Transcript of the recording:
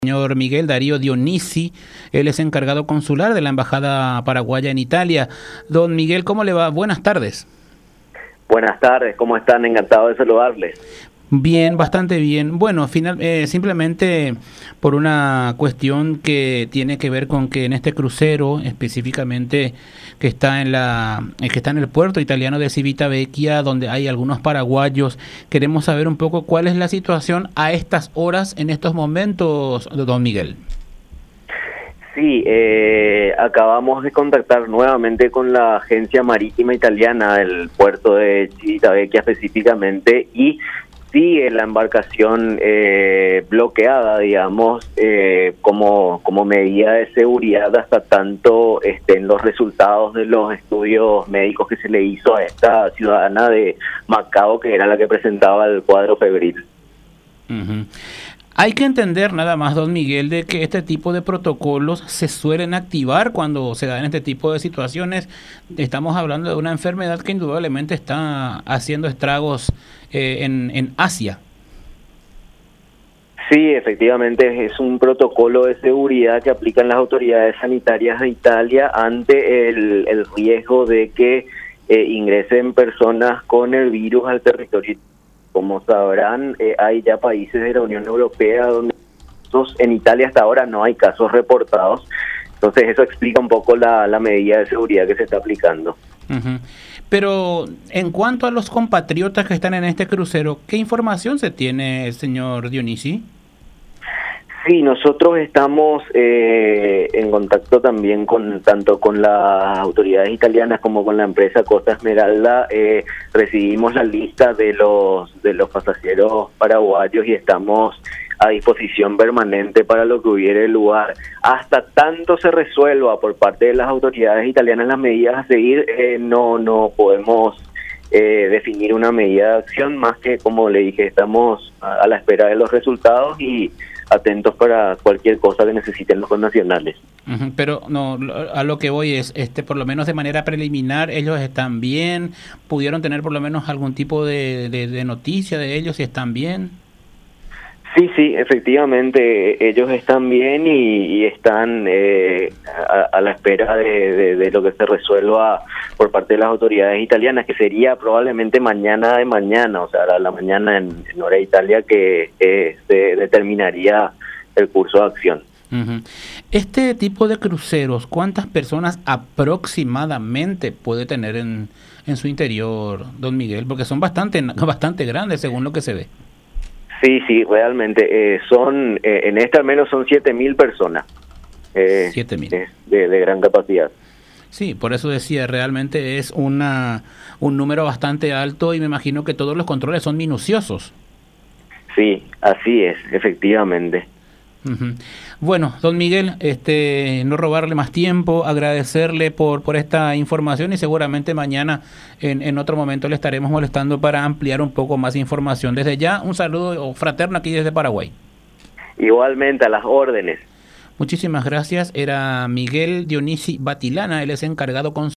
Señor Miguel Darío Dionisi, él es encargado consular de la Embajada Paraguaya en Italia. Don Miguel, ¿cómo le va? Buenas tardes. Buenas tardes, ¿cómo están? Encantado de saludarles. Bien, bastante bien. Bueno, simplemente por una cuestión que tiene que ver con que en este crucero, específicamente que está en el puerto italiano de Civitavecchia, donde hay algunos paraguayos, queremos saber un poco cuál es la situación a estas horas, en estos momentos, don Miguel. Sí, acabamos de contactar nuevamente con la agencia marítima italiana del puerto de Civitavecchia específicamente y sigue la embarcación bloqueada, digamos, como medida de seguridad hasta tanto estén los resultados de los estudios médicos que se le hizo a esta ciudadana de Macao, que era la que presentaba el cuadro febril. Uh-huh. Hay que entender nada más, don Miguel, de que este tipo de protocolos se suelen activar cuando se dan este tipo de situaciones. Estamos hablando de una enfermedad que indudablemente está haciendo estragos en Asia. Sí, efectivamente es un protocolo de seguridad que aplican las autoridades sanitarias de Italia ante el riesgo de que ingresen personas con el virus al territorio. Como sabrán, hay ya países de la Unión Europea donde en Italia hasta ahora no hay casos reportados. Entonces eso explica un poco la medida de seguridad que se está aplicando. Uh-huh. Pero en cuanto a los compatriotas que están en este crucero, ¿qué información se tiene, señor Dionisi? Sí, nosotros estamos en contacto también tanto con las autoridades italianas como con la empresa Costa Esmeralda. Recibimos la lista de los pasajeros paraguayos y estamos a disposición permanente para lo que hubiere lugar. Hasta tanto se resuelva por parte de las autoridades italianas las medidas a seguir, no podemos definir una medida de acción, más que, como le dije, estamos a la espera de los resultados y atentos para cualquier cosa que necesiten los connacionales. Uh-huh. Pero no, a lo que voy es, por lo menos de manera preliminar, ellos están bien, pudieron tener por lo menos algún tipo de noticia de ellos, si están bien. Sí, efectivamente, ellos están bien y están a la espera de lo que se resuelva por parte de las autoridades italianas, que sería probablemente mañana, o sea, a la mañana en hora de Italia, que se determinaría el curso de acción. Uh-huh. Este tipo de cruceros, ¿cuántas personas aproximadamente puede tener en su interior, don Miguel? Porque son bastante grandes según lo que se ve. Sí, realmente en este al menos son 7.000 personas. 7.000 de gran capacidad. Sí, por eso decía, realmente es un número bastante alto y me imagino que todos los controles son minuciosos. Sí, así es, efectivamente. Uh-huh. Bueno, don Miguel, no robarle más tiempo, agradecerle por esta información y seguramente mañana en otro momento le estaremos molestando para ampliar un poco más información. Desde ya, un saludo fraterno aquí desde Paraguay. Igualmente, a las órdenes. Muchísimas gracias. Era Miguel Dionisi Batilana, él es encargado con